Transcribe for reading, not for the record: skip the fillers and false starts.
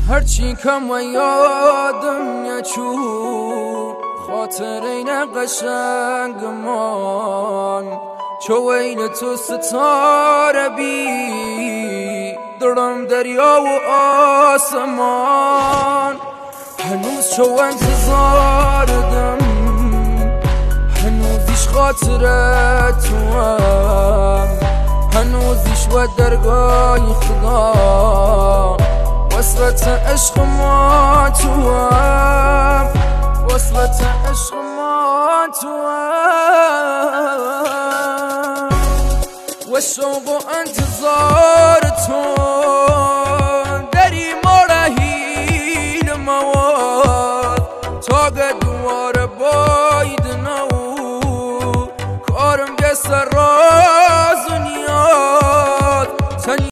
هرچی کم و یادم نچو خاطره قشنگ من چو ویل تو ستاره بی درم دریا و آسمان هنوز چو انتظار دم هنوزش خاطره تو هم هنوزش و درگاه خدا وصلت عشق ما تو هم وصلت عشق ما تو هم و شوق و انتظار تو